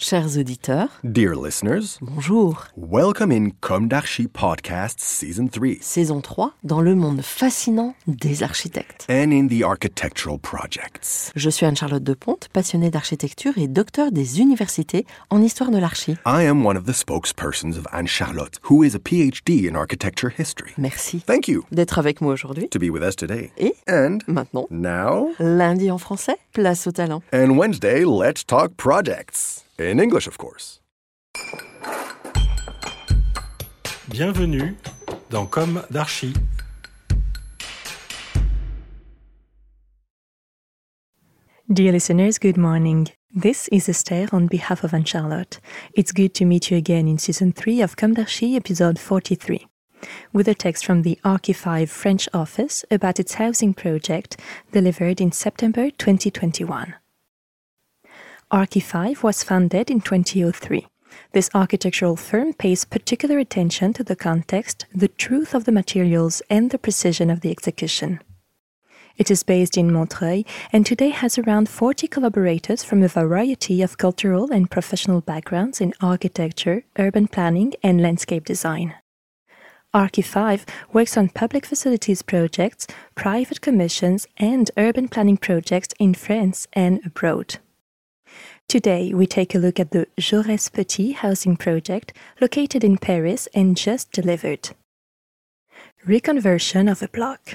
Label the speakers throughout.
Speaker 1: Chers auditeurs,
Speaker 2: Dear listeners,
Speaker 1: bonjour.
Speaker 2: welcome in Comme d'Archi Podcast Season 3
Speaker 1: Saison 3, dans le monde fascinant des architectes.
Speaker 2: and in the architectural projects.
Speaker 1: Je suis Anne-Charlotte Deponte, passionnée d'architecture et docteur des universités en histoire de l'archi.
Speaker 2: I am one of the spokespersons of Anne-Charlotte, who is a PhD in architecture history.
Speaker 1: Merci
Speaker 2: Thank you
Speaker 1: d'être avec moi aujourd'hui.
Speaker 2: to be with us today.
Speaker 1: Et
Speaker 2: And
Speaker 1: maintenant,
Speaker 2: now,
Speaker 1: lundi en français, place au talent.
Speaker 2: and Wednesday, let's talk projects. In English, of course.
Speaker 3: Bienvenue dans Comme d'Archi.
Speaker 4: Dear listeners, good morning. This is Esther on behalf of Anne-Charlotte. It's good to meet you again in Season 3 of Comme d'Archi, episode 43, with a text from the Archi5 French office about its housing project delivered in September 2021. Archi5 was founded in 2003. This architectural firm pays particular attention to the context, the truth of the materials, and the precision of the execution. It is based in Montreuil and today has around 40 collaborators from a variety of cultural and professional backgrounds in architecture, urban planning, and landscape design. Archi5 works on public facilities projects, private commissions, and urban planning projects in France and abroad. Today, we take a look at the Jaurès Petit housing project located in Paris and just delivered. Reconversion of a block.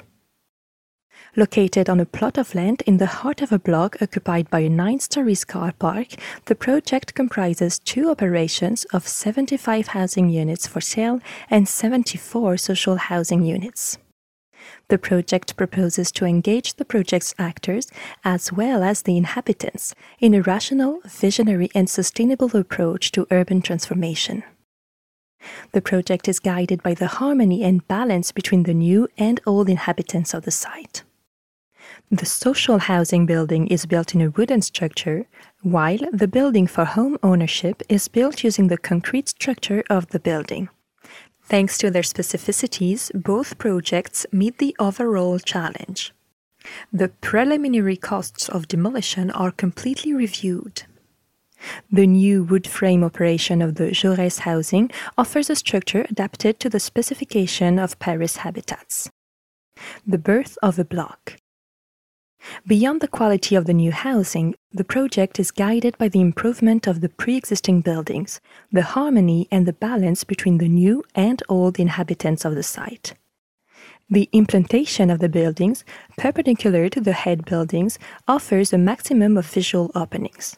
Speaker 4: Located on a plot of land in the heart of a block occupied by a 9-story car park, the project comprises 2 operations of 75 housing units for sale and 74 social housing units. The project proposes to engage the project's actors as well as the inhabitants in a rational, visionary, and sustainable approach to urban transformation. The project is guided by the harmony and balance between the new and old inhabitants of the site. The social housing building is built in a wooden structure, while the building for home ownership is built using the concrete structure of the building. Thanks to their specificities, both projects meet the overall challenge. The preliminary costs of demolition are completely reviewed. The new wood frame operation of the Jaurès housing offers a structure adapted to the specification of Paris habitats. The birth of a block. Beyond the quality of the new housing, the project is guided by the improvement of the pre-existing buildings, the harmony and the balance between the new and old inhabitants of the site. The implantation of the buildings, perpendicular to the head buildings, offers a maximum of visual openings.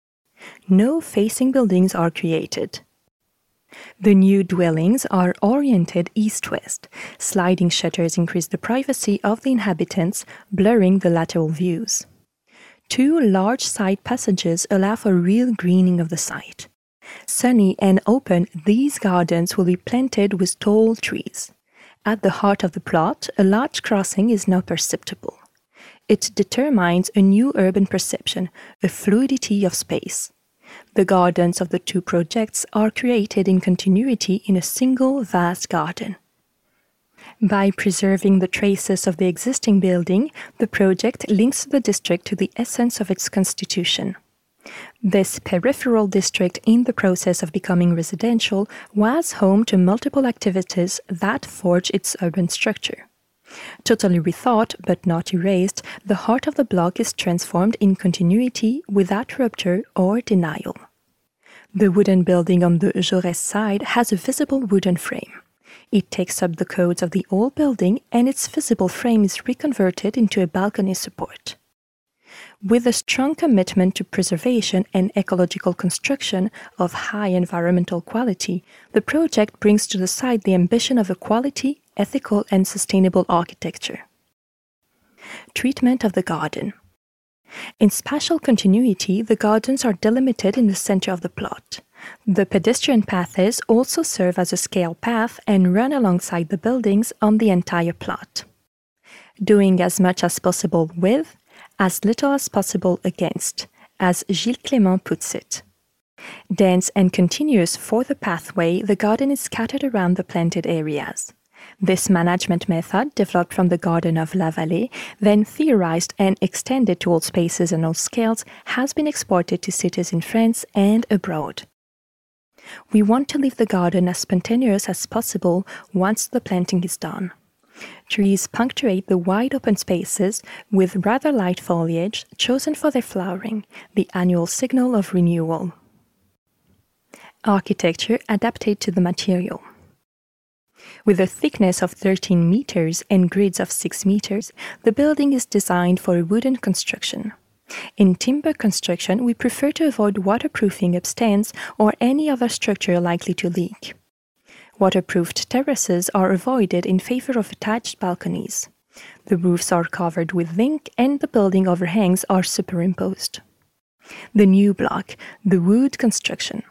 Speaker 4: No facing buildings are created. The new dwellings are oriented east-west. Sliding shutters increase the privacy of the inhabitants, blurring the lateral views. 2 large side passages allow for real greening of the site. Sunny and open, these gardens will be planted with tall trees. At the heart of the plot, a large crossing is now perceptible. It determines a new urban perception, a fluidity of space. The gardens of the 2 projects are created in continuity in a single vast garden. By preserving the traces of the existing building, the project links the district to the essence of its constitution. This peripheral district in the process of becoming residential was home to multiple activities that forged its urban structure. Totally rethought but not erased, the heart of the block is transformed in continuity without rupture or denial. The wooden building on the Jaurès side has a visible wooden frame. It takes up the codes of the old building and its visible frame is reconverted into a balcony support. With a strong commitment to preservation and ecological construction of high environmental quality, the project brings to the site the ambition of a quality, ethical, and sustainable architecture. Treatment of the garden. In spatial continuity, the gardens are delimited in the center of the plot. The pedestrian paths also serve as a scale path and run alongside the buildings on the entire plot. Doing as much as possible with, as little as possible against, as Gilles Clément puts it. Dense and continuous for the pathway, the garden is scattered around the planted areas. This management method, developed from the Garden of La Vallée, then theorized and extended to all spaces and all scales, has been exported to cities in France and abroad. We want to leave the garden as spontaneous as possible once the planting is done. Trees punctuate the wide open spaces with rather light foliage chosen for their flowering, the annual signal of renewal. Architecture adapted to the material. With a thickness of 13 meters and grids of 6 meters, the building is designed for a wooden construction. In timber construction, we prefer to avoid waterproofing upstands or any other structure likely to leak. Waterproofed terraces are avoided in favor of attached balconies. The roofs are covered with zinc and the building overhangs are superimposed. The new block, the wood construction.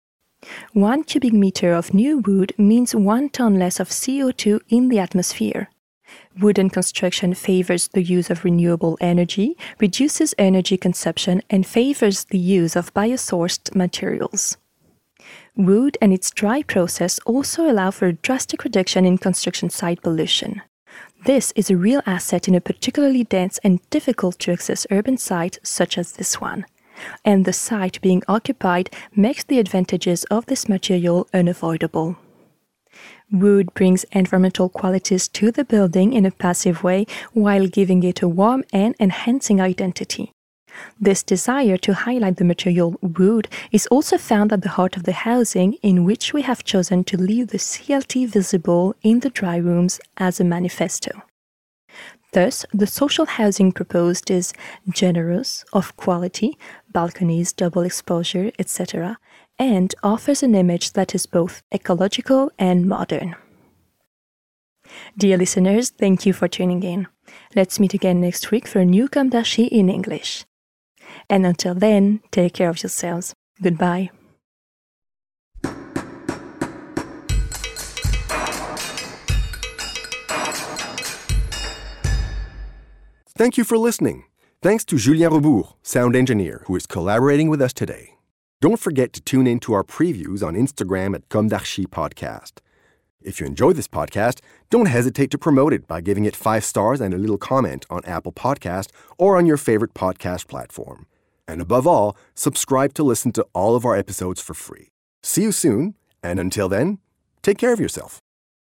Speaker 4: 1 cubic meter of new wood means 1 ton less of CO2 in the atmosphere. Wooden construction favors the use of renewable energy, reduces energy consumption, and favors the use of biosourced materials. Wood and its dry process also allow for a drastic reduction in construction site pollution. This is a real asset in a particularly dense and difficult to access urban site such as this one. And the site being occupied makes the advantages of this material unavoidable. Wood brings environmental qualities to the building in a passive way while giving it a warm and enhancing identity. This desire to highlight the material wood is also found at the heart of the housing, in which we have chosen to leave the CLT visible in the dry rooms as a manifesto. Thus, the social housing proposed is generous, of quality, balconies, double exposure, etc., and offers an image that is both ecological and modern. Dear listeners, thank you for tuning in. Let's meet again next week for a new Comme d'Archi in English. And until then, take care of yourselves. Goodbye.
Speaker 2: Thank you for listening. Thanks to Julien Rebourg, sound engineer, who is collaborating with us today. Don't forget to tune in to our previews on Instagram at Comme d'Archi Podcast. If you enjoy this podcast, don't hesitate to promote it by giving it 5 stars and a little comment on Apple Podcast or on your favorite podcast platform. And above all, subscribe to listen to all of our episodes for free. See you soon, and until then, take care of yourself.